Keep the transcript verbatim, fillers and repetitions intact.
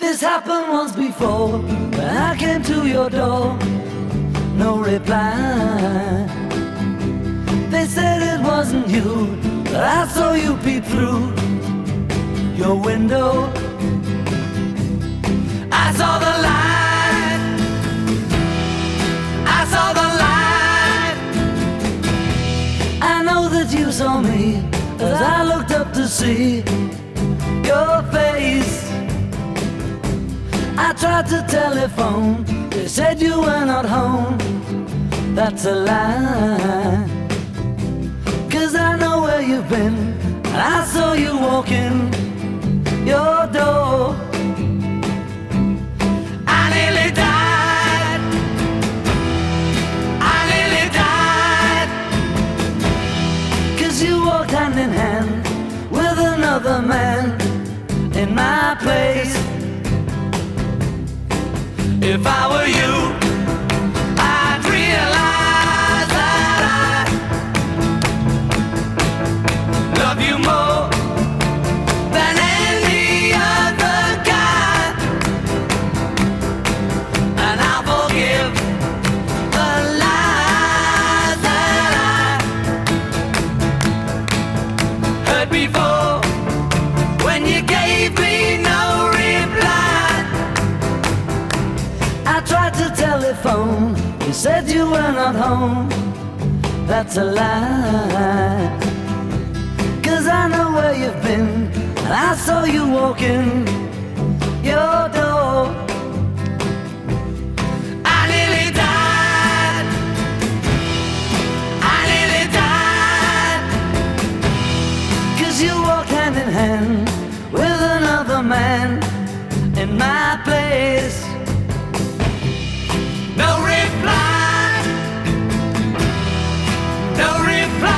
This happened once before, when I came to your door. No reply. They said it wasn't you, but I saw you peep through your window. I saw the light. I saw the light. I know that you saw me as I looked up to see your face. I tried to telephone, they said you were not home. That's a lie, 'cause I know where you've been, and I saw you walking your door. I nearly died, I nearly died, 'cause you walked hand in hand with another man in my place. If I were you, I'd realize that I love you more than any other guy, and I'll forgive the lies that I heard before when you gave me no reply. I tried to telephone, you said you were not home. That's a lie, 'cause I know where you've been, and I saw you walking your door. I nearly died, I nearly died, 'cause you walked hand in hand with another man in my place. No reply, no reply.